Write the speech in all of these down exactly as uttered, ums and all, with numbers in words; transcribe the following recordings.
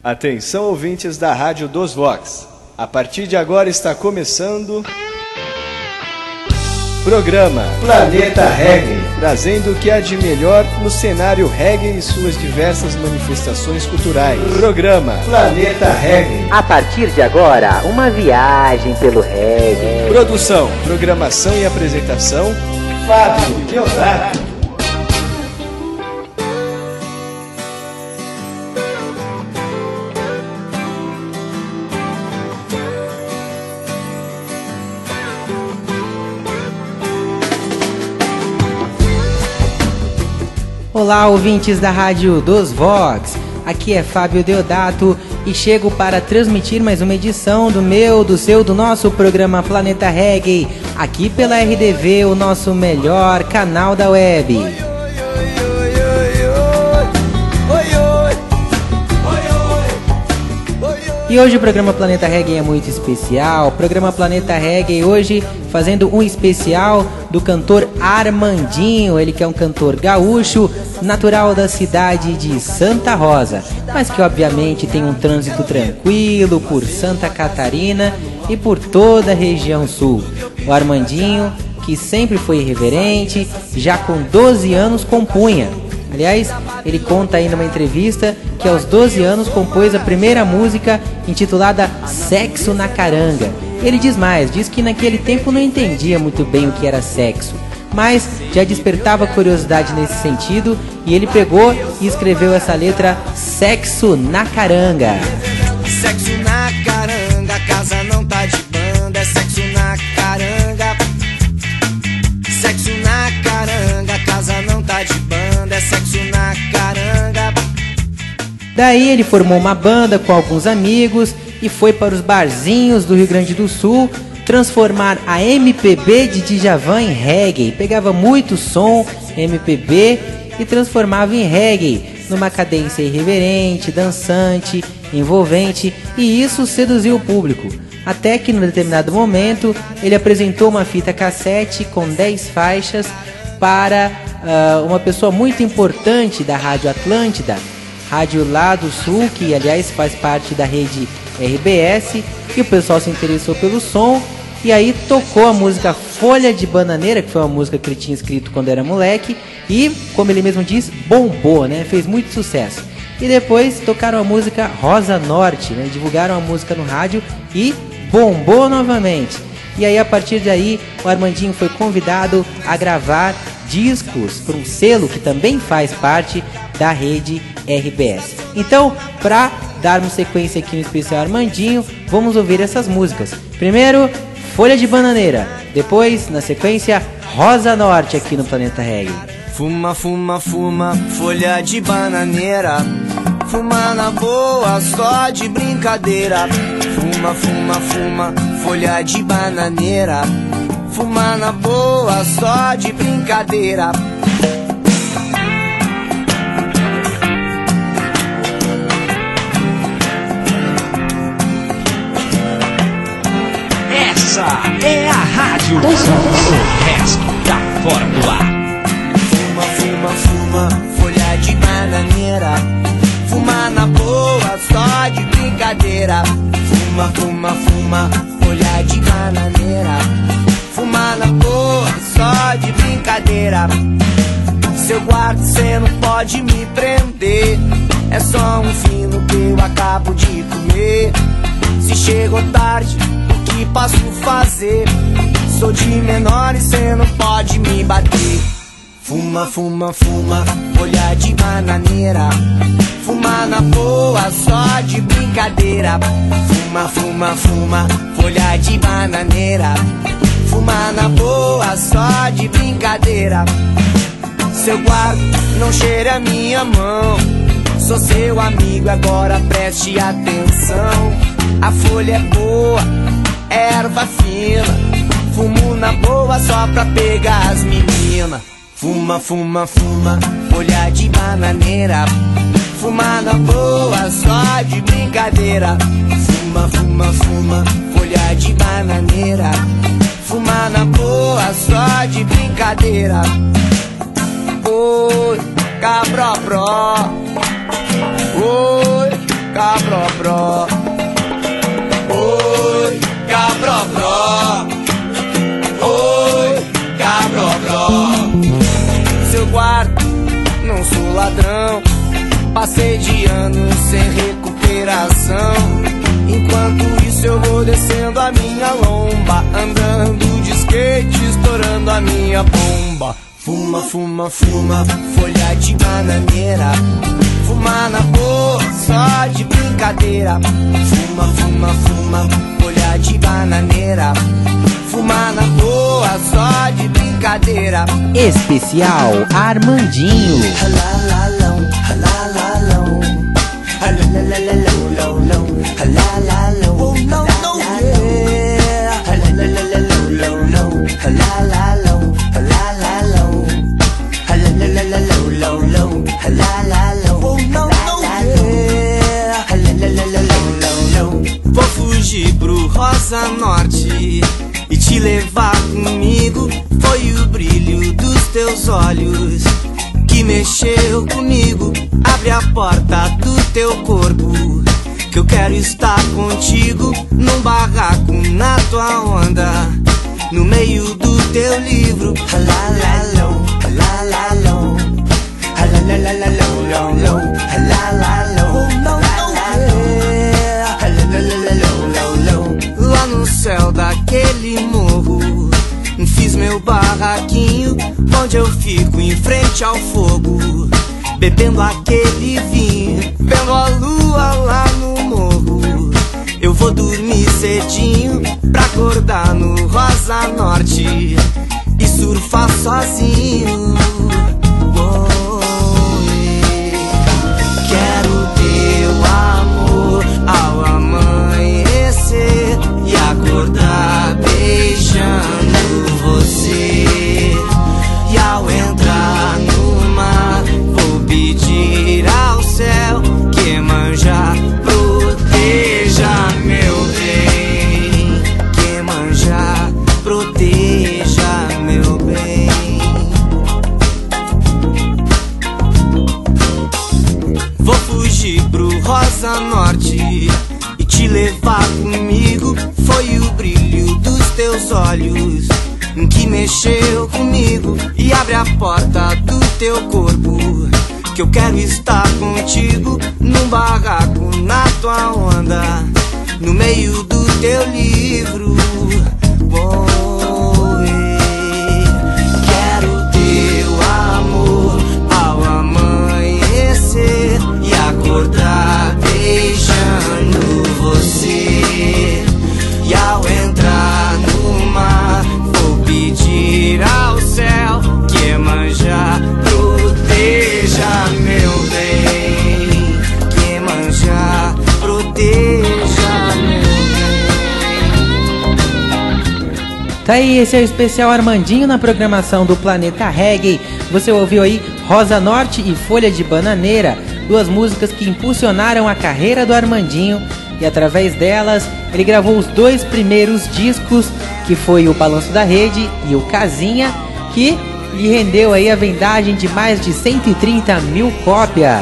Atenção, ouvintes da Rádio dos Vox. A partir de agora está começando... Programa Planeta Reggae, trazendo o que há de melhor no cenário reggae e suas diversas manifestações culturais. Programa Planeta Reggae. A partir de agora, uma viagem pelo reggae. Produção, programação e apresentação, Fábio Deodato. Olá, ouvintes da Rádio dos Vox, aqui é Fábio Deodato e chego para transmitir mais uma edição do meu, do seu, do nosso programa Planeta Reggae, aqui pela R D V, o nosso melhor canal da web. E hoje o programa Planeta Reggae é muito especial. O programa Planeta Reggae hoje fazendo um especial do cantor Armandinho. Ele que é um cantor gaúcho, natural da cidade de Santa Rosa, mas que obviamente tem um trânsito tranquilo por Santa Catarina e por toda a região sul. O Armandinho, que sempre foi irreverente, já com doze anos compunha. Aliás, ele conta aí numa entrevista que aos doze anos compôs a primeira música intitulada Sexo na Caranga. Ele diz mais, diz que naquele tempo não entendia muito bem o que era sexo, mas já despertava curiosidade nesse sentido e ele pegou e escreveu essa letra Sexo na Caranga. Sexo na caranga, casa não tá de banda, é sexo na caranga. Sexo na caranga, casa não tá de banda, é sexo na caranga. Daí ele formou uma banda com alguns amigos e foi para os barzinhos do Rio Grande do Sul transformar a M P B de Djavan em reggae. Pegava muito som M P B e transformava em reggae, numa cadência irreverente, dançante, envolvente, e isso seduziu o público. Até que, num determinado momento, ele apresentou uma fita cassete com dez faixas para uh, uma pessoa muito importante da Rádio Atlântida, rádio lá do Sul, que aliás faz parte da rede R B S, e o pessoal se interessou pelo som, e aí tocou a música Folha de Bananeira, que foi uma música que ele tinha escrito quando era moleque, e, como ele mesmo diz, bombou, né? Fez muito sucesso. E depois tocaram a música Rosa Norte, né? Divulgaram a música no rádio e bombou novamente. E aí, a partir daí, o Armandinho foi convidado a gravar discos para um selo que também faz parte da rede R B S. Então, para darmos sequência aqui no especial Armandinho, vamos ouvir essas músicas. Primeiro, Folha de Bananeira. Depois, na sequência, Rosa Norte aqui no Planeta Reggae. Fuma, fuma, fuma, folha de bananeira. Fuma na boa, só de brincadeira. Fuma, fuma, fuma, folha de bananeira. Fuma na boa, só de brincadeira. Essa é a Rádio dos Vox. O resto tá fora do ar. Fuma, fuma, fuma, folha de bananeira. Fuma na boa, só de brincadeira. Fuma, fuma, fuma, folha de bananeira. Fuma na boa, só de brincadeira. Seu guarda, cê não pode me prender. É só um fino que eu acabo de comer. Se chegou tarde, o que posso fazer? Sou de menor e cê não pode me bater. Fuma, fuma, fuma, folha de bananeira. Fuma na boa, só de brincadeira. Fuma, fuma, fuma, folha de bananeira. Fuma na boa, só de brincadeira. Seu guarda, não cheire a minha mão. Sou seu amigo, agora preste atenção. A folha é boa, erva fina. Fumo na boa só pra pegar as meninas. Fuma, fuma, fuma, folha de bananeira. Fuma na boa, só de brincadeira. Fuma, fuma, fuma, folha de bananeira. Fuma na boa, só de brincadeira. Oi, cabrobró. Oi, cabrobró. Oi, cabrobró. Oi, cabrobró. Seu quarto, não sou ladrão. Passei de anos sem recuperação. Enquanto isso eu vou descendo a minha lomba, andando de skate, estourando a minha bomba. Fuma, fuma, fuma, folha de bananeira. Fuma na boa, só de brincadeira. Fuma, fuma, fuma, folha de bananeira. Fuma na boa, só de brincadeira. Especial Armandinho. Halalalão, halalalão, halalalalão, halalalão. Oh, não, não, yeah. Halalalão, halalalão, halalalão, halalalão, halalalão. Oh, não, não, yeah. Halalalão. Vou fugir pro Rosa Norte e te levar comigo. Foi o brilho dos teus olhos que mexeu comigo. Abre a porta do teu corpo, que eu quero estar contigo. Num barraco na tua onda, no meio do teu livro. Halalalão, halalalão, halalalão, halalalão. Não, não, lá no céu daquele morro fiz meu barraquinho, onde eu fico em frente ao fogo, bebendo aquele vinho, vendo a lua lá no morro. Eu vou dormir cedinho pra acordar no Rosa Norte e surfar sozinho. Quero teu amor ao amanhecer e acordar beijando você. E ao entrar no mar vou pedir ao céu que Iemanjá proteja meu bem. Que Iemanjá proteja meu bem. Vou fugir pro Rosa Norte e te levar comigo. Foi o brilho dos teus olhos que mexeu comigo. E abre a porta do teu corpo, que eu quero estar contigo. Num barraco na tua onda, no meio do teu livro. Oi, quero teu amor ao amanhecer e acordar beijando você. E ao entrar no mar vou pedir ao céu que Iemanjá proteja meu bem. Que Iemanjá proteja meu bem. Tá aí, esse é o especial Armandinho na programação do Planeta Reggae. Você ouviu aí Rosa Norte e Folha de Bananeira, duas músicas que impulsionaram a carreira do Armandinho, e através delas ele gravou os dois primeiros discos, que foi o Balanço da Rede e o Casinha, que lhe rendeu aí a vendagem de mais de cento e trinta mil cópias.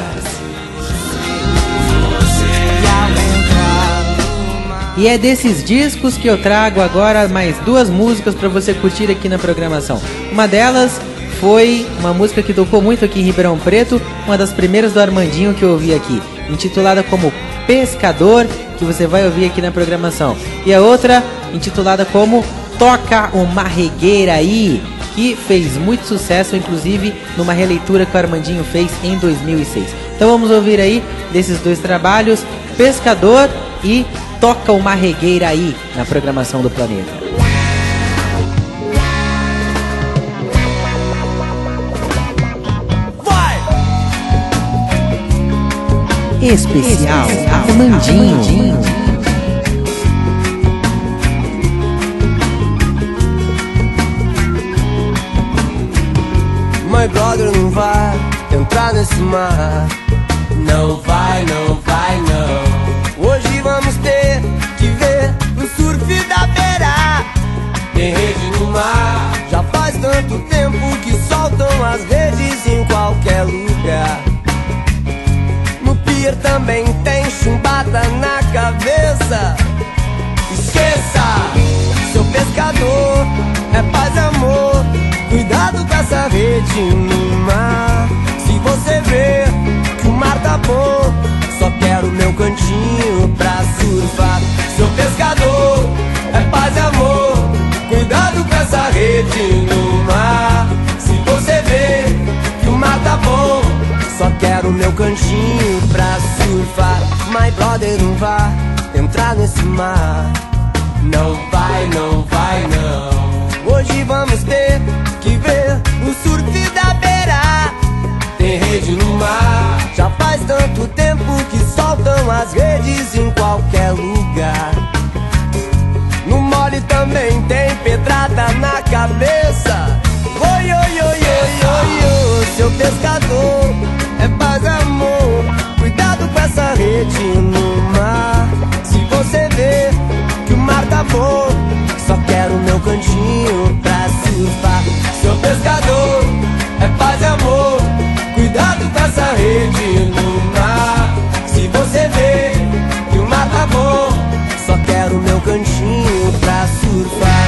E é desses discos que eu trago agora mais duas músicas para você curtir aqui na programação. Uma delas foi uma música que tocou muito aqui em Ribeirão Preto, uma das primeiras do Armandinho que eu ouvi aqui, intitulada como Pescador, que você vai ouvir aqui na programação. E a outra, intitulada como Toca uma Regueira Aí, que fez muito sucesso, inclusive numa releitura que o Armandinho fez em dois mil e seis. Então vamos ouvir aí desses dois trabalhos, Pescador e Toca uma Regueira Aí, na programação do Planeta. Especial Armandinho. My brother, não vai entrar nesse mar. Não vai, não vai, não. Hoje vamos ter que ver o surf da beira. Tem rede no mar. Já faz tanto tempo que soltam as redes em qualquer lugar. No pier também tem chumba. rede no mar. Se você vê que o mar tá bom, só quero meu cantinho pra surfar. Seu pescador é paz e amor, cuidado com essa rede no mar. Se você vê que o mar tá bom, só quero meu cantinho pra surfar. My brother, não vá entrar nesse mar. Não vai, não vai, não. Hoje vamos ter que ver o surf da beira. Tem rede no mar, já faz tanto tempo que soltam as redes em qualquer lugar. No mole também tem pedrada na cabeça. Oi, oi, oi, oi, oi, oi. Seu pescador é paz e amor, cuidado com essa rede no mar. Se você vê que o mar tá bom, só quero meu cantinho pra surfar. Seu pescador é paz e amor, cuidado com essa rede no mar. Se você vê que o mar tá bom, só quero meu cantinho pra surfar.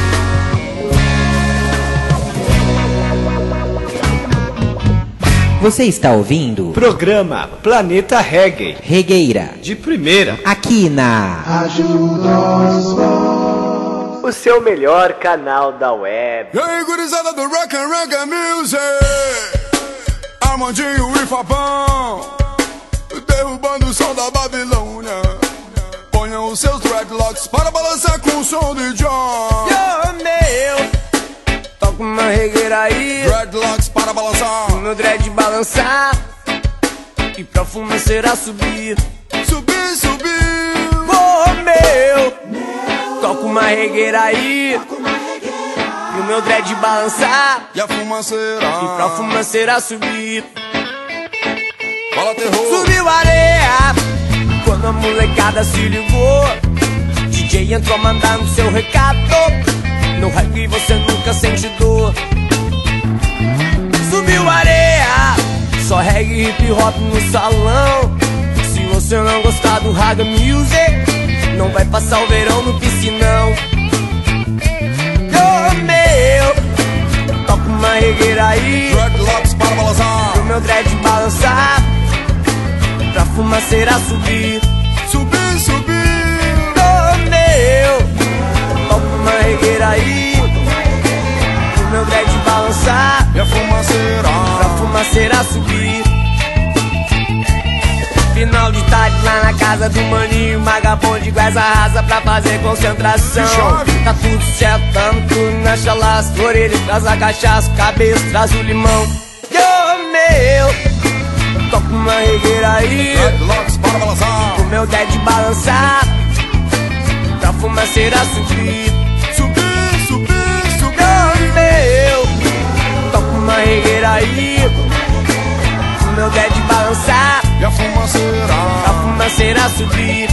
Você está ouvindo Programa Planeta Reggae. Regueira, De primeira. aqui na O seu melhor canal da web. E aí, gurizada do Rock and Reggae Music, Armandinho e Fabão, derrubando o som da Babilônia. Ponham os seus dreadlocks para balançar com o som de John. Yo, meu, toca uma regueira aí, Dreadlocks para balançar, o meu dread balançar e pra fumaceira subir. subir, subir. Oh, meu, toca uma regueira aí e o meu dread balançar E a fumaceira, e pra fumaceira subir. fala terror. Subiu a areia quando a molecada se ligou. D J entrou mandando seu recado. No reggae você nunca sente dor. Subiu a areia, só reggae hip hop no salão. Se você não gostar do Raga Music, não vai passar o verão no piscinão. Ô meu, toca uma regueira aí, Dreadlocks para balançar, o meu dread balançar pra fumaceira subir. subir, subir. Ô meu, toca uma regueira aí, o meu dread balançar E a fumaceira, pra fumaceira subir. Final de tarde lá na casa do maninho, vagabundo igual essa raça pra fazer concentração. Tá tudo certo, tamo tudo na chalaça. Orelha traz a cachaça, cabeça traz o limão. Yo, meu, toca uma regueira aí, Dreadlocks para balançar, o meu dead balançar pra fumaceira subir. subir, subir, subir. Yo, meu, toca uma regueira aí, o meu dead balançar E a fumaceira, pra fumaceira subir.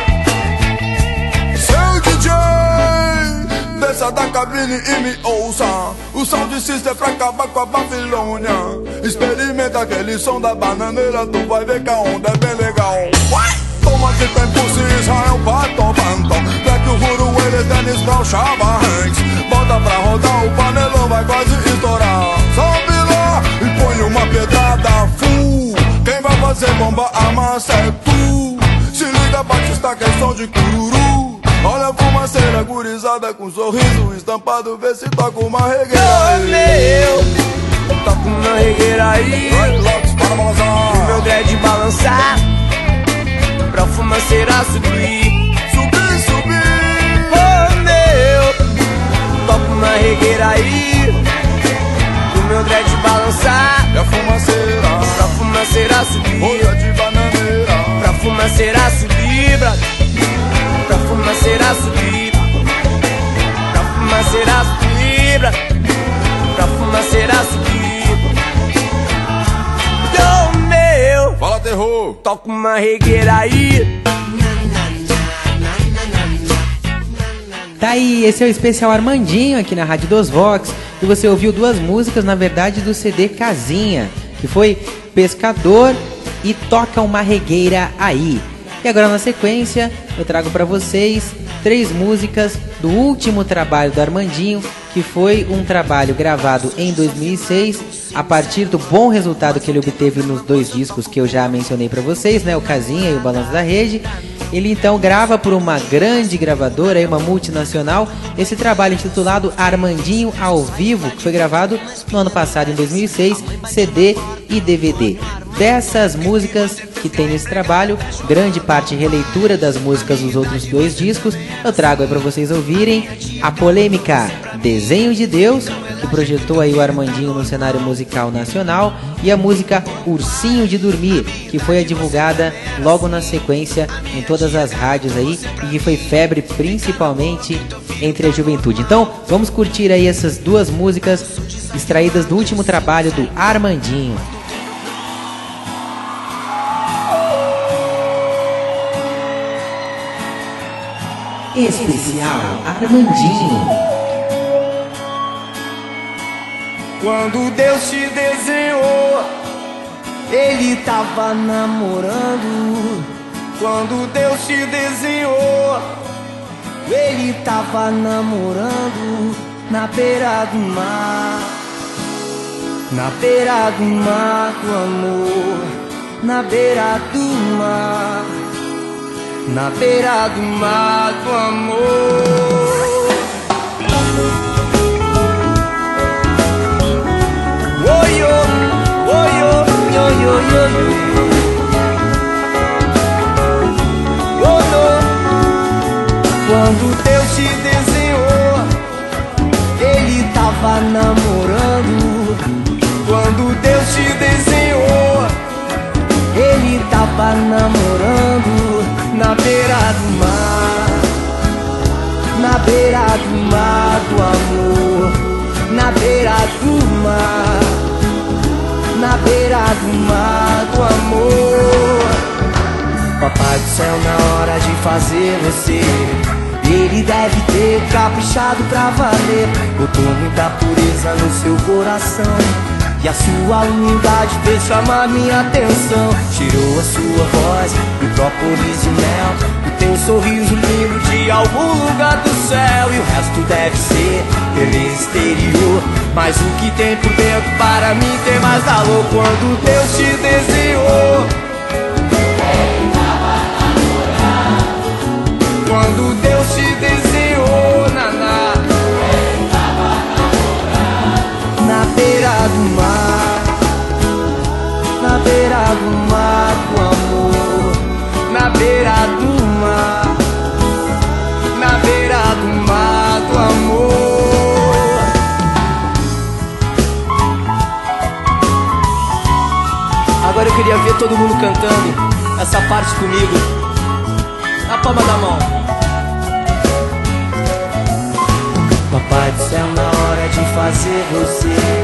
seu D J, desça da cabine e me ouça. O sound system é pra acabar com a Babilônia. Experimenta aquele som da bananeira, tu vai ver que a onda é bem legal. Vai! Toma que tem por si Israel, Pato, Panto, Black Uhuru, ele, Dennis Brown, Chava Hanks. Bota pra rodar, o panelão vai quase estourar. Sobe lá e põe uma pedrada full. Quem vai fazer bomba a massa é tu. Se liga, Batista, que é som de cururu. Olha a fumaceira gurizada com sorriso estampado, vê se toca uma regueira. Ô meu, toca uma regueira aí, Dreadlocks para balançar, o meu dread balançar pra fumaceira subir. subir, subir. Ô meu, toca uma regueira aí, o meu dread balançar E a fumaceira, pra fumaceira subir. olha de bananeira, Pra fumaceira subir, brother. Pra fumaceira subir. Pra fumaceira subir, brother. Pra fumaceira subir. Ô meu, fala terror. toca uma regueira aí. Tá aí, esse é o especial Armandinho aqui na Rádio dos Vox. E você ouviu duas músicas, na verdade, do C D Casinha, que foi Pescador e Toca uma Regueira Aí. E agora na sequência eu trago pra vocês três músicas do último trabalho do Armandinho, que foi um trabalho gravado em dois mil e seis, a partir do bom resultado que ele obteve nos dois discos que eu já mencionei para vocês, né, o Casinha e o Balanço da Rede. Ele então grava por uma grande gravadora, uma multinacional, esse trabalho intitulado Armandinho ao Vivo, que foi gravado no ano passado, em dois mil e seis, C D e D V D. Dessas músicas que tem nesse trabalho, grande parte releitura das músicas dos outros dois discos, eu trago aí para vocês ouvirem a polêmica Desenho de Deus, que projetou aí o Armandinho no cenário musical nacional, e a música Ursinho de Dormir, que foi divulgada logo na sequência em todas as rádios aí, e que foi febre principalmente entre a juventude. Então, vamos curtir aí essas duas músicas extraídas do último trabalho do Armandinho. Especial Armandinho. Quando Deus te desenhou, Ele tava namorando. Quando Deus te desenhou, Ele tava namorando na beira do mar. Na beira do mar do amor, na beira do mar, na beira do mar do amor. Oi, oi, oi, oi, oi, oi, oi. Quando Deus te desenhou, Ele tava namorando. Quando Deus te desenhou, Ele tava namorando na beira do mar, na beira do mar do amor, na beira do mar, na beira do mar do amor. Papai do céu, na hora de fazer você, Ele deve ter caprichado pra valer. Botou muita pureza no seu coração, e a sua humildade fez chamar minha atenção. Tirou a sua voz do própolis e mel, e tem um sorriso lindo de algum lugar do céu. E o resto deve ser beleza exterior, mas o que tem por dentro para mim tem mais valor. Quando Deus te desenhou, Ele tava namorando. Quando Deus te desenhou, naná, Ele tava namorando. Na beira do mar, na beira do mar do amor, na beira do mar, na beira do mar do amor. Agora eu queria ver todo mundo cantando essa parte comigo, na palma da mão. Papai do céu, na hora de fazer você,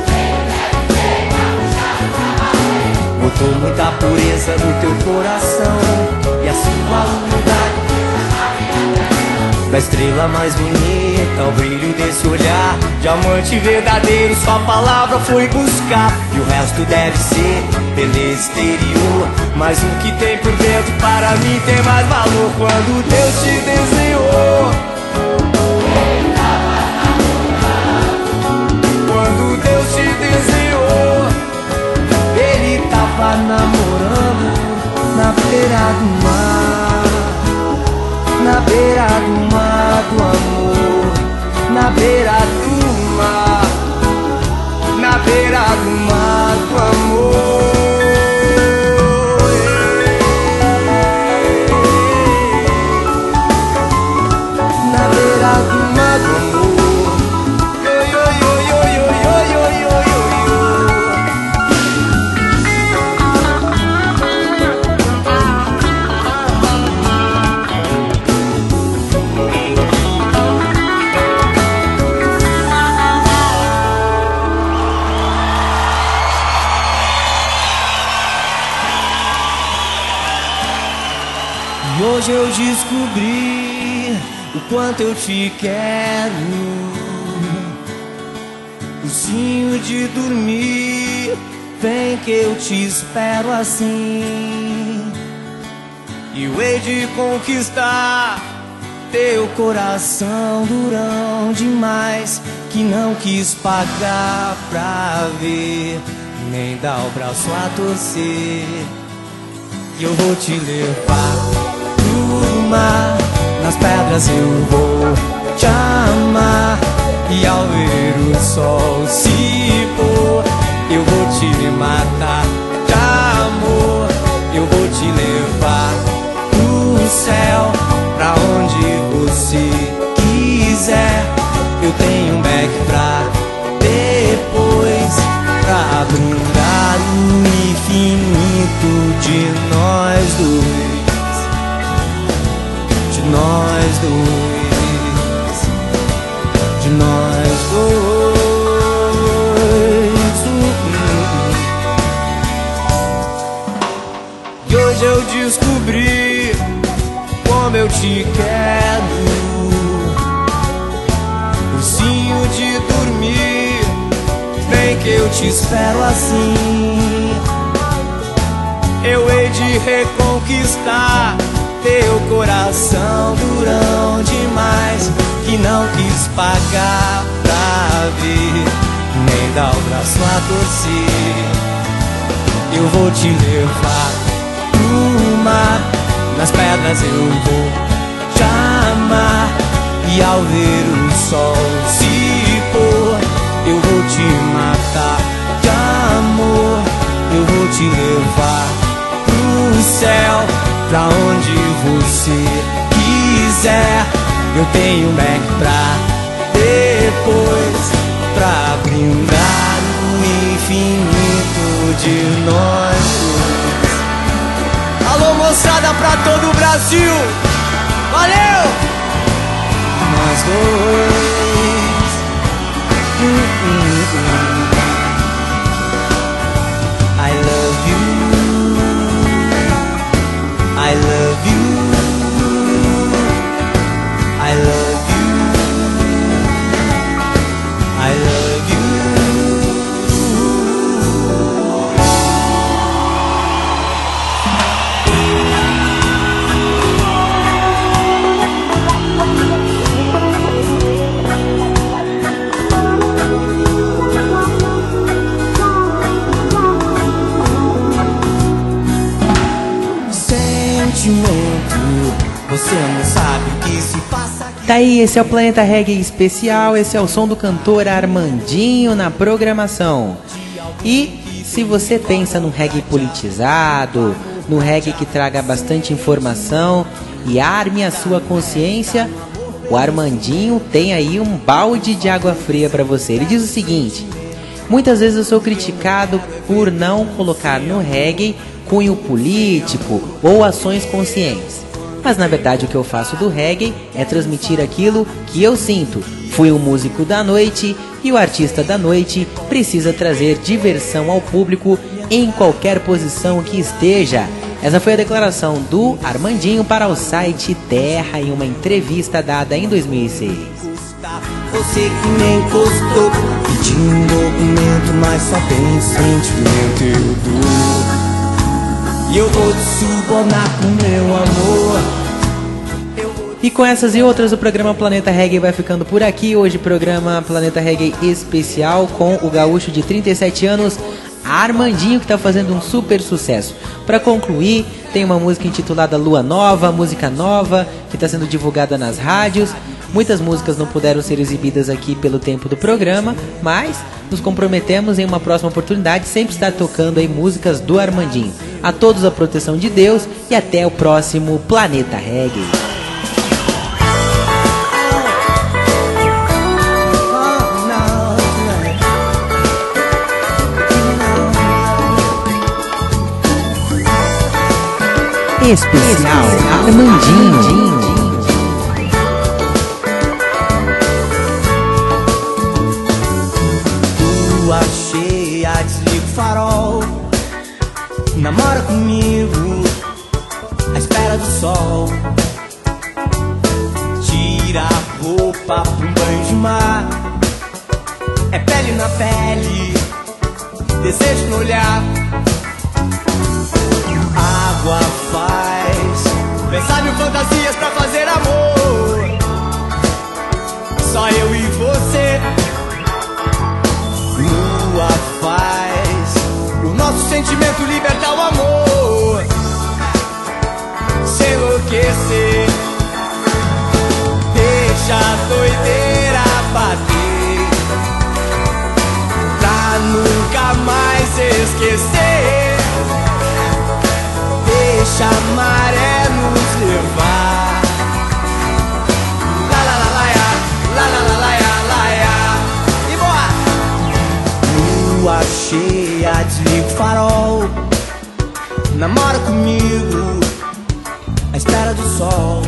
botou muita pureza no teu coração, e a sua humildade da estrela mais bonita, o brilho desse olhar, diamante verdadeiro, sua palavra foi buscar. E o resto deve ser beleza exterior, mas o que tem por dentro para mim tem mais valor. Quando Deus te desenhou, Ele tava namorando. Quando Deus te desenhou, Ele tava namorando na beira do mar, na beira do mar do amor, na beira do mar, na beira do mar do amor. Na beira do mar do amor. E hoje eu descobri o quanto eu te quero. Ursinho de dormir, vem que eu te espero assim. E eu hei de conquistar Teu coração durão demais, que não quis pagar pra ver, nem dar o braço a torcer. E eu vou te levar pro mar, nas pedras eu vou te amar, e ao ver o sol se pôr, eu vou te matar de amor. Eu vou te levar pro céu, pra onde você quiser. Eu tenho um beck pra depois, pra brindar o infinito de nós dois, de nós dois, de nós dois. E hoje eu descobri como eu te quero, ursinho de dormir, vem que eu te espero assim. Eu hei de reconquistar teu coração durão demais, que não quis pagar pra ver, nem dar o braço a torcer. Eu vou te levar pro mar, nas pedras eu vou te amar, e ao ver o sol se pôr, eu vou te matar de amor. Eu vou te levar pro céu, pra onde você quiser. Eu tenho um beck pra depois, pra brindar o infinito de nós dois. Alô moçada pra todo o Brasil, valeu! Nós dois. hum, hum, hum. I love you, I love you, I love you, I love you. Você não sabe o que se passa aqui. Tá aí, esse é o Planeta Reggae especial, esse é o som do cantor Armandinho na programação. E se você pensa num reggae politizado, no reggae que traga bastante informação e arme a sua consciência, o Armandinho tem aí um balde de água fria pra você. Ele diz o seguinte: muitas vezes eu sou criticado por não colocar no reggae cunho político ou ações conscientes. Mas na verdade o que eu faço do reggae é transmitir aquilo que eu sinto. Fui um músico da noite e o artista da noite precisa trazer diversão ao público em qualquer posição que esteja. Essa foi a declaração do Armandinho para o site Terra em uma entrevista dada em dois mil e seis. Você que me encostou, pediu um documento, mas só tem sentimento eu dou. E eu vou te subornar com meu amor. E com essas e outras, o programa Planeta Reggae vai ficando por aqui. Hoje, programa Planeta Reggae especial com o gaúcho de trinta e sete anos, Armandinho, que está fazendo um super sucesso. Para concluir, tem uma música intitulada Lua Nova, música nova, que está sendo divulgada nas rádios. Muitas músicas não puderam ser exibidas aqui pelo tempo do programa, mas nos comprometemos em uma próxima oportunidade sempre estar tocando aí músicas do Armandinho. A todos a proteção de Deus e até o próximo Planeta Reggae. Especial Armandinho. Lua cheia, desliga o farol, namora comigo à espera do sol. Tira a roupa pra um banho de mar, é pele na pele, desejo no olhar. Água faz pensar mil fantasias pra fazer amor. Só eu e você. Lua faz o nosso sentimento libertar o amor, se enlouquecer. Deixa a doideira bater pra nunca mais esquecer. Deixa a maré nos levar. La la la la ya, la la la la ya, la ya. E boa! Lua cheia, desliga o farol. Namora comigo à espera do sol.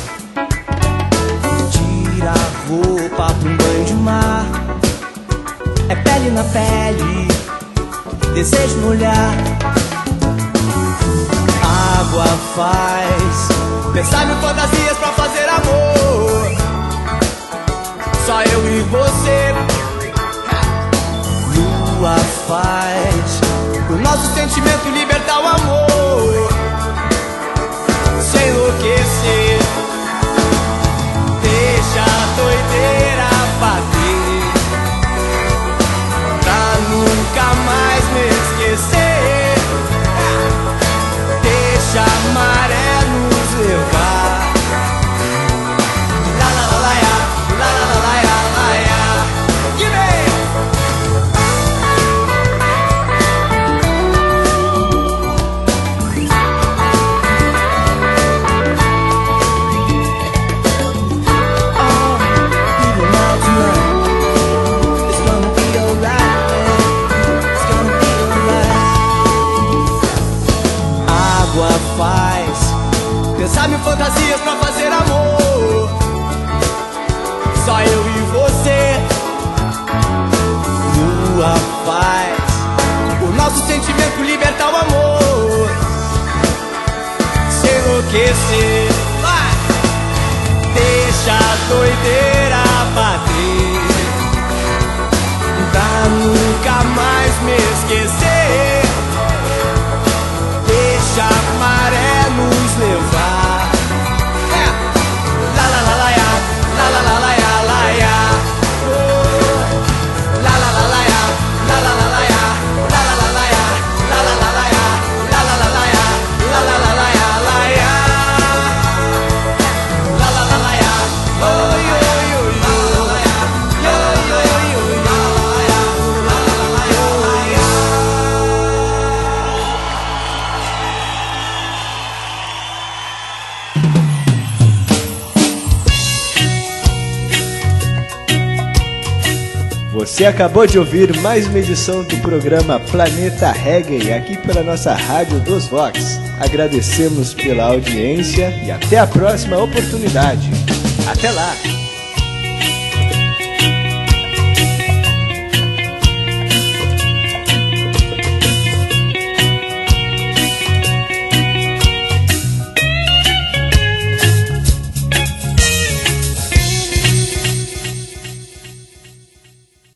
Tira a roupa pra um banho de mar. É pele na pele, desejo no olhar. Água faz pensar mil fantasias pra fazer amor. Só eu e você. Lua faz o nosso sentimento libertar o amor, se enlouquecer. Deixa a doideira bater pra nunca mais me esquecer. Deixa a maré nos levar. La la la la ya, la la la la ya, la ya. Que vem! Pensar mil fantasias pra fazer amor. Só eu e você. Lua faz o nosso sentimento libertar o amor, se enlouquecer. Vai! Deixa a doideira bater pra nunca mais me esquecer. Deixa a maré nos levar. É. La la la la ya, la la la la ya, la ya. Oh. La la la la ya, la la la la ya, la la la la ya, la la la la ya, la la la la ya, la la la la ya, la ya. La la la la ya, oh yo yo yo, yo yo yo yo, la la la ya, la la la la ya, la ya. Você acabou de ouvir mais uma edição do programa Planeta Reggae, aqui pela nossa Rádio dos Vox. Agradecemos pela audiência e até a próxima oportunidade. Até lá!